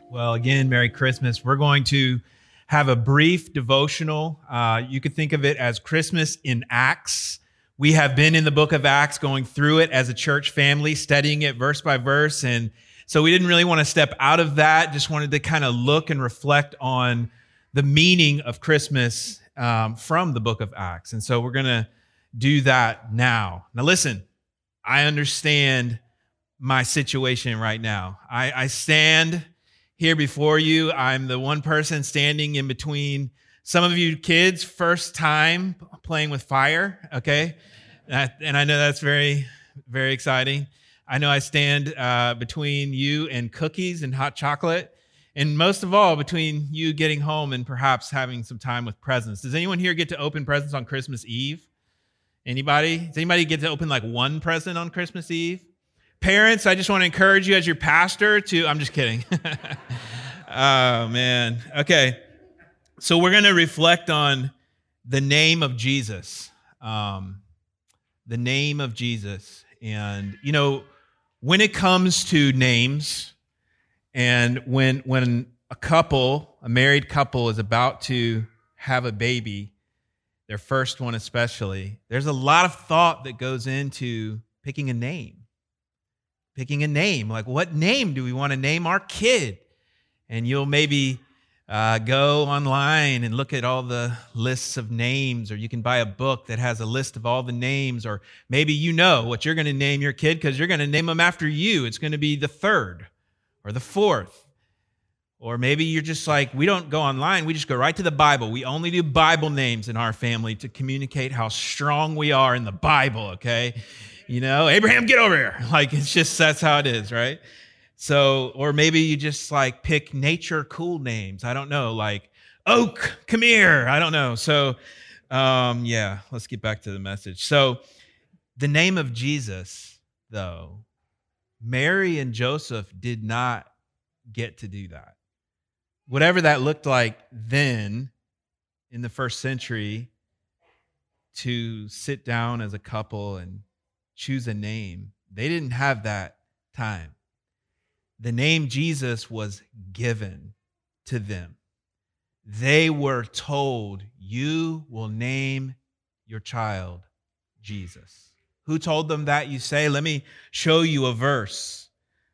Well, again, Merry Christmas. We're going to have a brief devotional. You could think of it as Christmas in Acts. We have been in the book of Acts, going through it as a church family, studying it verse by verse. And so we didn't really want to step out of that, just wanted to kind of look and reflect on the meaning of Christmas from the book of Acts. And so we're going to do that now. Now, listen, I understand my situation right now. I stand here before you. I'm the one person standing in between some of you kids' first time playing with fire, okay? And I know that's very, very exciting. I know I stand between you and cookies and hot chocolate, and most of all, between you getting home and perhaps having some time with presents. Does anyone here get to open presents on Christmas Eve? Anybody? Does anybody get to open like one present on Christmas Eve? Parents, I just want to encourage you as your pastor to, I'm just kidding. Oh, man. Okay. So we're going to reflect on the name of Jesus. The name of Jesus. And, you know, when it comes to names, and when a married couple is about to have a baby, their first one especially, there's a lot of thought that goes into picking a name. Like, what name do we want to name our kid? And you'll maybe go online and look at all the lists of names, or you can buy a book that has a list of all the names, or maybe you know what you're going to name your kid because you're going to name them after you. It's going to be the third or the fourth. Or maybe you're just like, we don't go online, we just go right to the Bible. We only do Bible names in our family to communicate how strong we are in the Bible, okay? You know, Abraham, get over here. Like, it's just, that's how it is, right? So, or maybe you just like pick nature cool names. I don't know, like Oak, come here. I don't know. So, yeah, let's get back to the message. So, the name of Jesus, though, Mary and Joseph did not get to do that. Whatever that looked like then in the first century, to sit down as a couple and choose a name, they didn't have that time. The name Jesus was given to them. They were told, you will name your child Jesus. Who told them that, you say? Let me show you a verse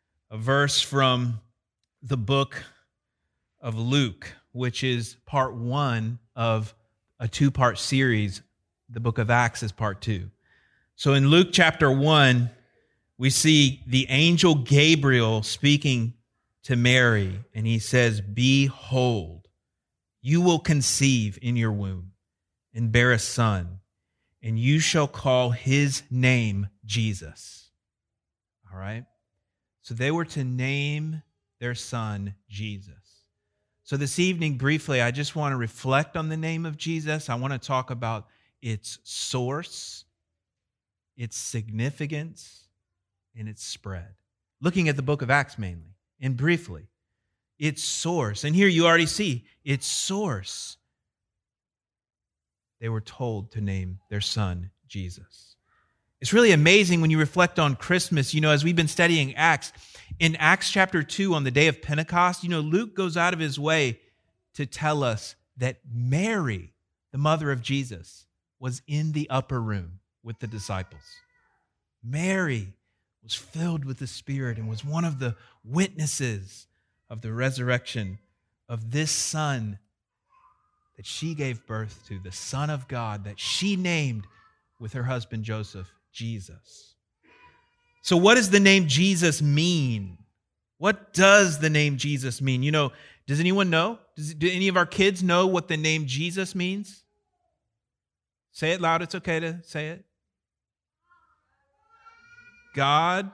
from the book of Luke, which is part 1 of a 2-part series. The book of Acts is part 2. So in Luke chapter 1, we see the angel Gabriel speaking to Mary, and he says, behold, you will conceive in your womb and bear a son, and you shall call his name Jesus. All right? So they were to name their son Jesus. So this evening, briefly, I just want to reflect on the name of Jesus. I want to talk about its source, its significance, and its spread. Looking at the book of Acts mainly, and briefly, its source. And here you already see its source. They were told to name their son Jesus. It's really amazing when you reflect on Christmas, you know, as we've been studying Acts. In Acts chapter 2, on the day of Pentecost, you know, Luke goes out of his way to tell us that Mary, the mother of Jesus, was in the upper room with the disciples. Mary was filled with the Spirit and was one of the witnesses of the resurrection of this son that she gave birth to, the Son of God that she named with her husband Joseph, Jesus. So what does the name Jesus mean? What does the name Jesus mean? You know, does anyone know? Do any of our kids know what the name Jesus means? Say it loud. It's okay to say it. God.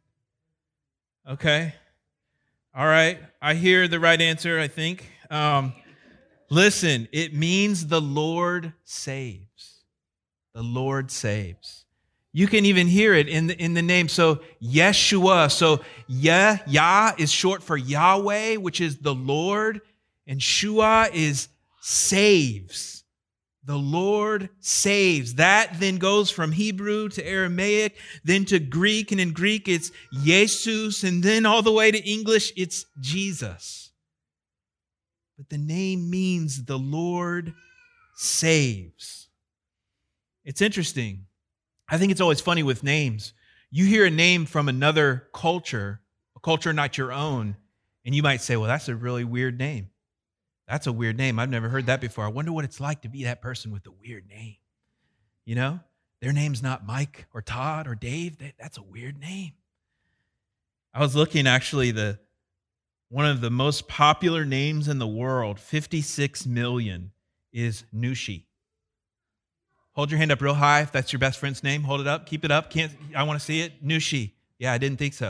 Okay. All right. I hear the right answer, I think. Listen, it means the Lord saves. The Lord saves. You can even hear it in the name. So Yeshua. So Yah is short for Yahweh, which is the Lord, and Shua is saves. The Lord saves. That then goes from Hebrew to Aramaic, then to Greek, and in Greek it's Jesus, and then all the way to English it's Jesus. But the name means the Lord saves. It's interesting. I think it's always funny with names. You hear a name from another culture, a culture not your own, and you might say, well, that's a really weird name. That's a weird name. I've never heard that before. I wonder what it's like to be that person with a weird name. You know, their name's not Mike or Todd or Dave. That's a weird name. I was looking, actually, one of the most popular names in the world, 56 million, is Nushi. Hold your hand up real high if that's your best friend's name. Hold it up. Keep it up. I want to see it. Nushi. Yeah, I didn't think so.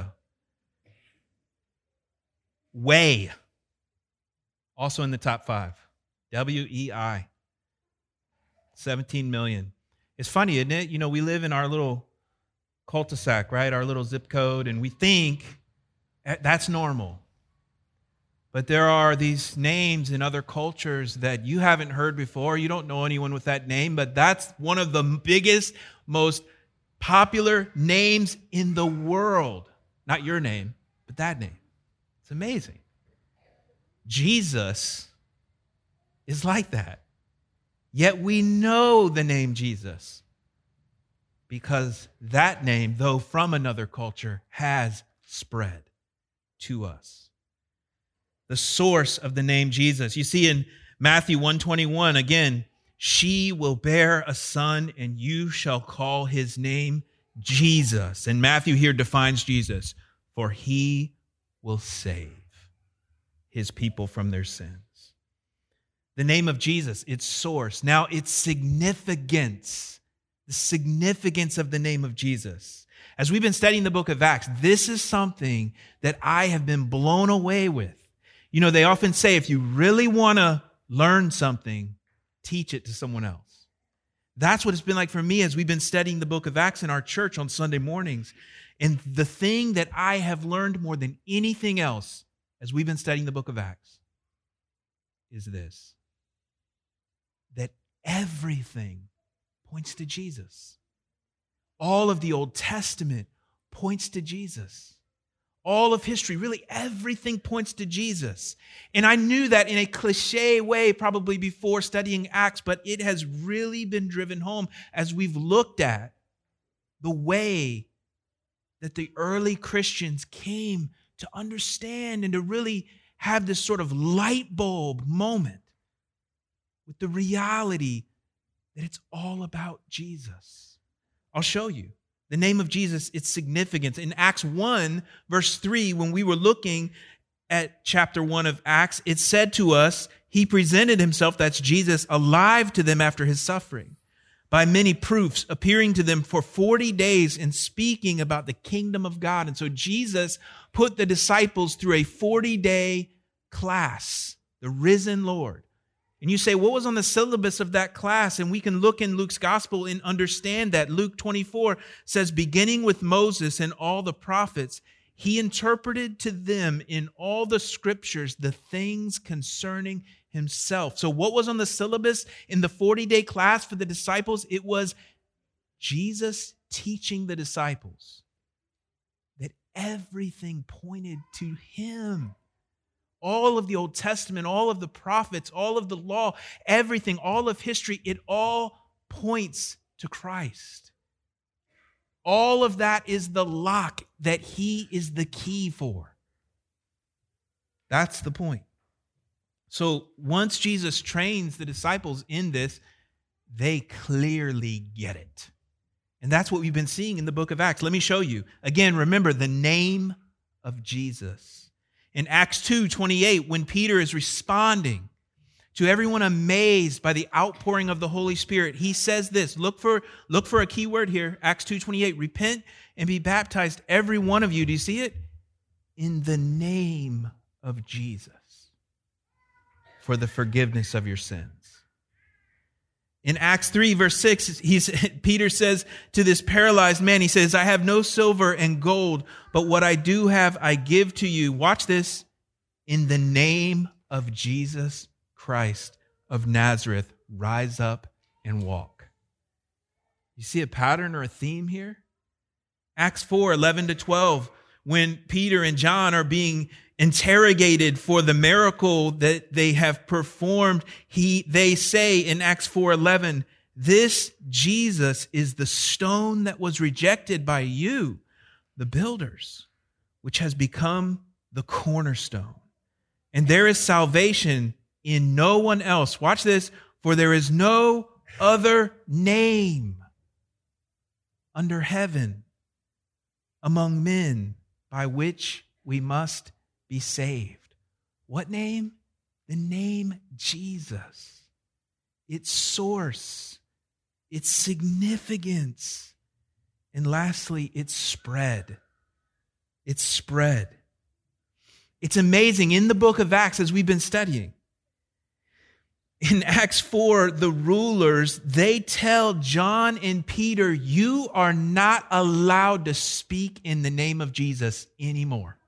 Wei. Also in the top 5. WEI. 17 million. It's funny, isn't it? You know, we live in our little cul-de-sac, right? Our little zip code, and we think that's normal. But there are these names in other cultures that you haven't heard before. You don't know anyone with that name, but that's one of the biggest, most popular names in the world. Not your name, but that name. It's amazing. Jesus is like that. Yet we know the name Jesus because that name, though from another culture, has spread to us. The source of the name Jesus. You see in Matthew 1:21, again, she will bear a son and you shall call his name Jesus. And Matthew here defines Jesus, for he will save his people from their sins. The name of Jesus, its source. Now, its significance, the significance of the name of Jesus. As we've been studying the book of Acts, this is something that I have been blown away with. You know, they often say if you really want to learn something, teach it to someone else. That's what it's been like for me as we've been studying the book of Acts in our church on Sunday mornings. And the thing that I have learned more than anything else as we've been studying the book of Acts is this, that everything points to Jesus. All of the Old Testament points to Jesus. All of history, really everything points to Jesus. And I knew that in a cliche way probably before studying Acts, but it has really been driven home as we've looked at the way that the early Christians came to understand and to really have this sort of light bulb moment with the reality that it's all about Jesus. I'll show you. The name of Jesus, its significance. In Acts 1, verse 3, when we were looking at chapter 1 of Acts, it said to us, he presented himself, that's Jesus, alive to them after his suffering, by many proofs, appearing to them for 40 days and speaking about the kingdom of God. And so Jesus put the disciples through a 40-day class, the risen Lord. And you say, what was on the syllabus of that class? And we can look in Luke's gospel and understand that. Luke 24 says, beginning with Moses and all the prophets, he interpreted to them in all the scriptures the things concerning himself. So what was on the syllabus in the 40-day class for the disciples? It was Jesus teaching the disciples that everything pointed to him. All of the Old Testament, all of the prophets, all of the law, everything, all of history, it all points to Christ. All of that is the lock that he is the key for. That's the point. So once Jesus trains the disciples in this, they clearly get it. And that's what we've been seeing in the book of Acts. Let me show you. Again, remember the name of Jesus. In Acts 2:28, when Peter is responding to everyone amazed by the outpouring of the Holy Spirit, he says this. Look for a key word here. Acts 2:28. Repent and be baptized, every one of you. Do you see it? In the name of Jesus, for the forgiveness of your sins. In Acts 3, verse 6, Peter says to this paralyzed man, he says, I have no silver and gold, but what I do have, I give to you. Watch this. In the name of Jesus Christ of Nazareth, rise up and walk. You see a pattern or a theme here? Acts 4:11-12, when Peter and John are being interrogated for the miracle that they have performed, they say in Acts 4:11, "This Jesus is the stone that was rejected by you, the builders, which has become the cornerstone. And there is salvation in no one else." Watch this. "For there is no other name under heaven among men by which we must be saved." What name? The name Jesus. Its source, its significance, and lastly, its spread. Its spread. It's amazing. In the book of Acts, as we've been studying, in Acts 4, the rulers, they tell John and Peter, "You are not allowed to speak in the name of Jesus anymore."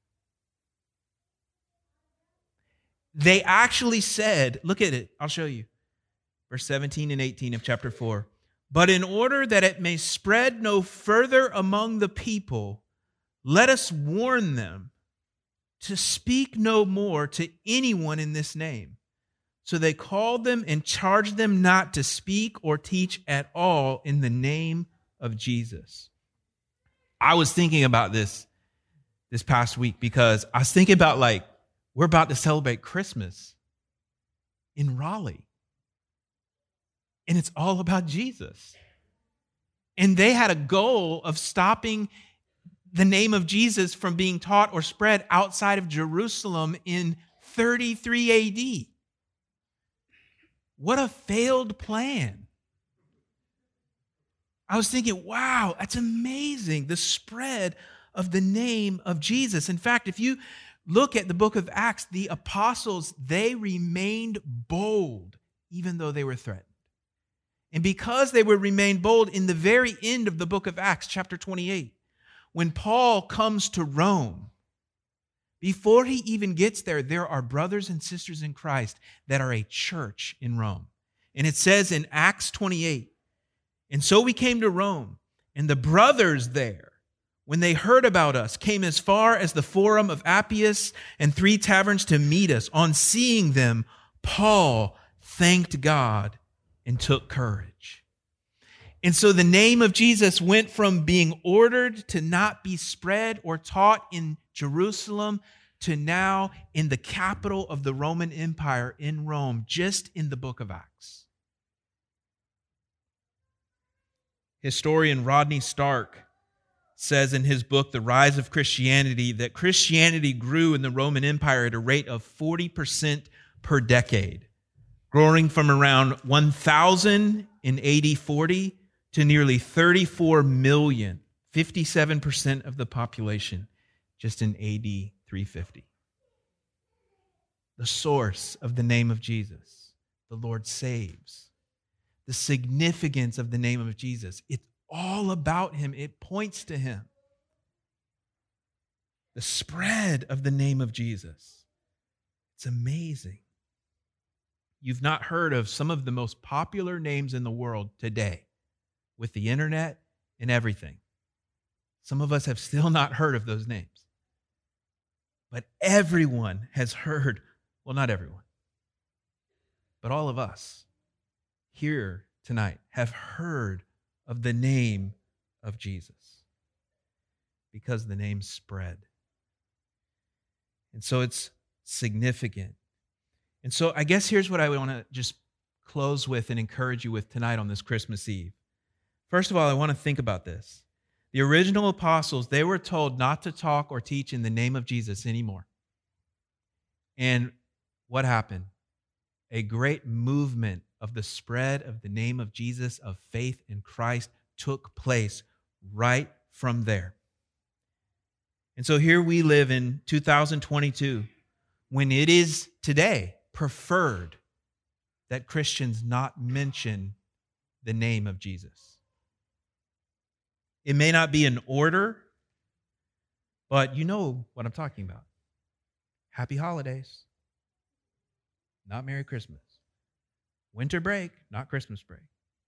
They actually said, look at it, I'll show you. Verse 17 and 18 of chapter 4. "But in order that it may spread no further among the people, let us warn them to speak no more to anyone in this name." So they called them and charged them not to speak or teach at all in the name of Jesus. I was thinking about this past week because I was thinking about we're about to celebrate Christmas in Raleigh. And it's all about Jesus. And they had a goal of stopping the name of Jesus from being taught or spread outside of Jerusalem in 33 AD. What a failed plan. I was thinking, wow, that's amazing, the spread of the name of Jesus. In fact, if you look at the book of Acts, the apostles, they remained bold even though they were threatened. And because they would remain bold, in the very end of the book of Acts, chapter 28, when Paul comes to Rome, before he even gets there, there are brothers and sisters in Christ that are a church in Rome. And it says in Acts 28, "And so we came to Rome, and the brothers there, when they heard about us, came as far as the Forum of Appius and 3 taverns to meet us. On seeing them, Paul thanked God and took courage." And so the name of Jesus went from being ordered to not be spread or taught in Jerusalem to now in the capital of the Roman Empire in Rome, just in the book of Acts. Historian Rodney Stark says in his book, The Rise of Christianity, that Christianity grew in the Roman Empire at a rate of 40% per decade, growing from around 1,000 in AD 40 to nearly 34 million, 57% of the population, just in AD 350. The source of the name of Jesus, the Lord saves. The significance of the name of Jesus, it's all about him. It points to him. The spread of the name of Jesus, it's amazing. You've not heard of some of the most popular names in the world today with the internet and everything. Some of us have still not heard of those names. But everyone has heard, well, not everyone, but all of us here tonight have heard of the name of Jesus because the name spread. And so it's significant. And so I guess here's what I want to just close with and encourage you with tonight on this Christmas Eve. First of all, I want to think about this. The original apostles, they were told not to talk or teach in the name of Jesus anymore. And what happened? A great movement of the spread of the name of Jesus, of faith in Christ, took place right from there. And so here we live in 2022, when it is today preferred that Christians not mention the name of Jesus. It may not be in order, but you know what I'm talking about. Happy holidays, not Merry Christmas. Winter break, not Christmas break.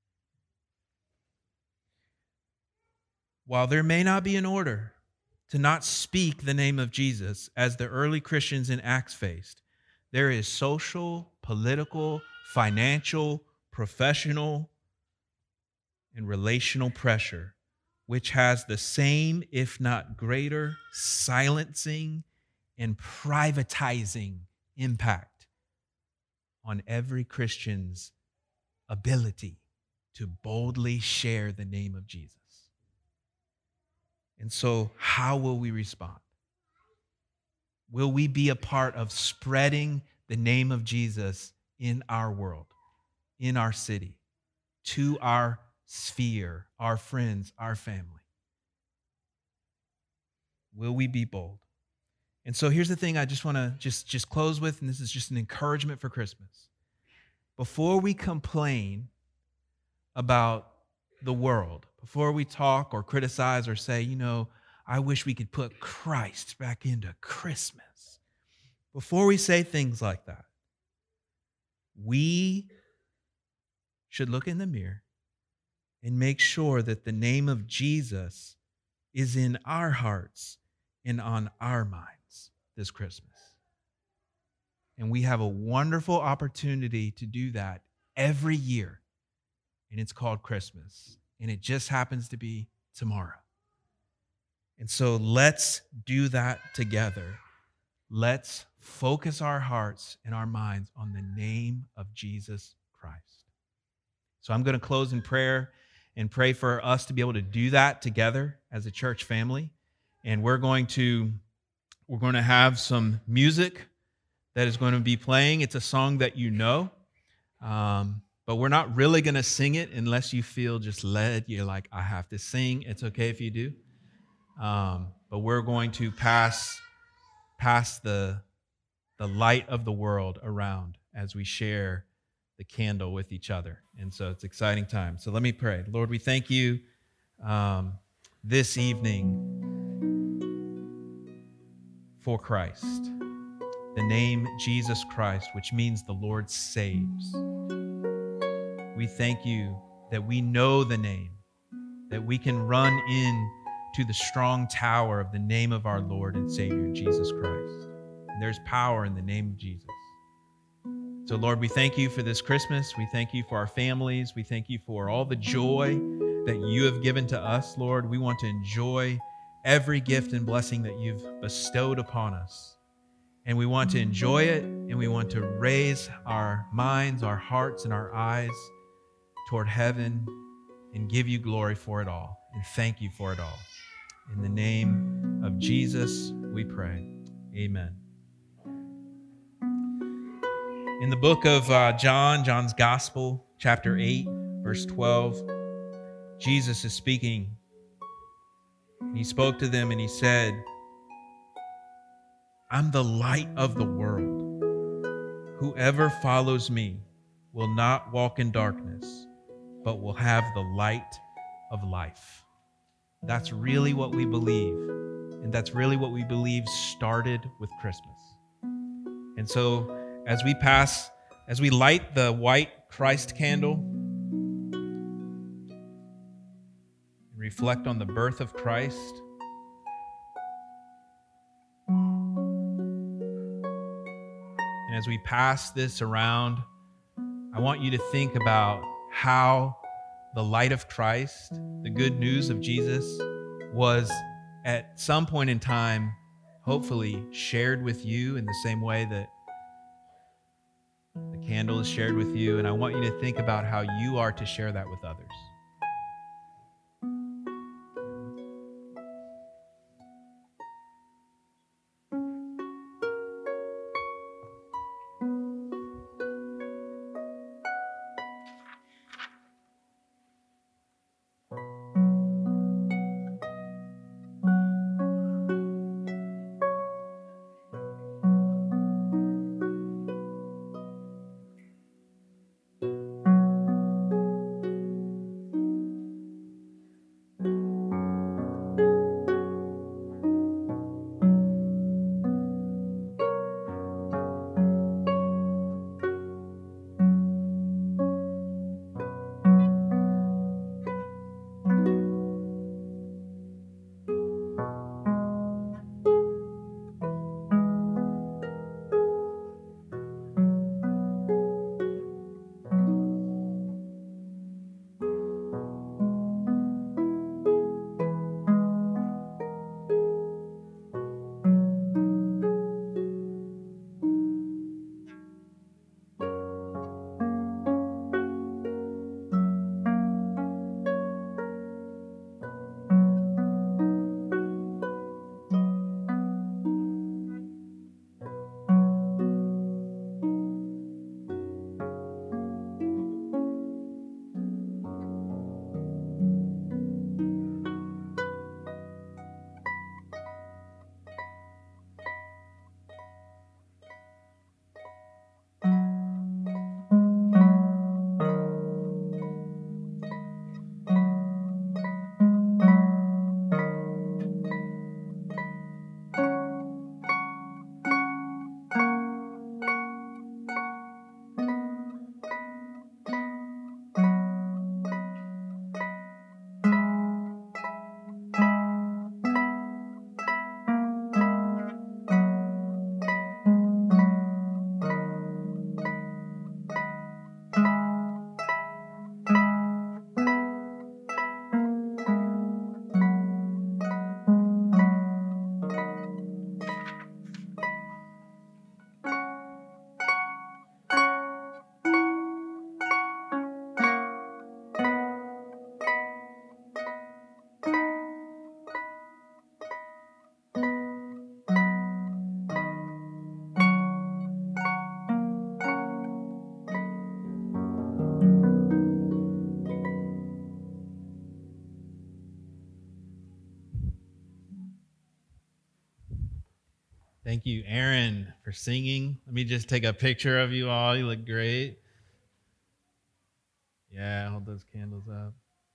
While there may not be an order to not speak the name of Jesus as the early Christians in Acts faced, there is social, political, financial, professional, and relational pressure, which has the same, if not greater, silencing and privatizing impact on every Christian's ability to boldly share the name of Jesus. And so, how will we respond? Will we be a part of spreading the name of Jesus in our world, in our city, to our sphere, our friends, our family? Will we be bold? And so here's the thing I just want to just close with, and this is just an encouragement for Christmas. Before we complain about the world, before we talk or criticize or say, I wish we could put Christ back into Christmas, before we say things like that, we should look in the mirror and make sure that the name of Jesus is in our hearts and on our minds this Christmas. And we have a wonderful opportunity to do that every year. And it's called Christmas. And it just happens to be tomorrow. And so let's do that together. Let's focus our hearts and our minds on the name of Jesus Christ. So I'm going to close in prayer and pray for us to be able to do that together as a church family. And we're going to have some music that is going to be playing. It's a song that you know, but we're not really going to sing it unless you feel just led. You're like, I have to sing. It's okay if you do. But we're going to pass the light of the world around as we share the candle with each other. And so it's an exciting time. So let me pray. Lord, we thank you this evening for Christ, the name Jesus Christ, which means the Lord saves. We thank you that we know the name, that we can run in to the strong tower of the name of our Lord and Savior, Jesus Christ. And there's power in the name of Jesus. So, Lord, we thank you for this Christmas. We thank you for our families. We thank you for all the joy that you have given to us, Lord. We want to enjoy every gift and blessing that you've bestowed upon us. And we want to enjoy it, and we want to raise our minds, our hearts, and our eyes toward heaven and give you glory for it all and thank you for it all. In the name of Jesus, we pray. Amen. In the book of John's Gospel, chapter 8, verse 12, Jesus is speaking. He spoke to them and he said, I'm the light of the world. Whoever follows me will not walk in darkness, but will have the light of life. That's really what we believe. And that's really what we believe started with Christmas. And so as we light the white Christ candle and reflect on the birth of Christ, and as we pass this around, I want you to think about how the light of Christ, the good news of Jesus, was at some point in time, hopefully shared with you in the same way that the candle is shared with you. And I want you to think about how you are to share that with others. Thank you, Aaron, for singing. Let me just take a picture of you all. You look great. Yeah, hold those candles up.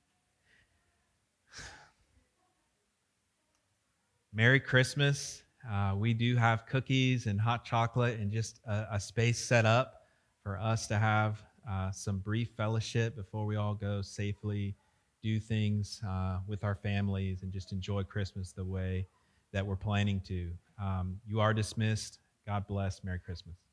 Merry Christmas. We do have cookies and hot chocolate and just a space set up for us to have some brief fellowship before we all go safely, do things with our families, and just enjoy Christmas the way that we're planning to. You are dismissed. God bless. Merry Christmas.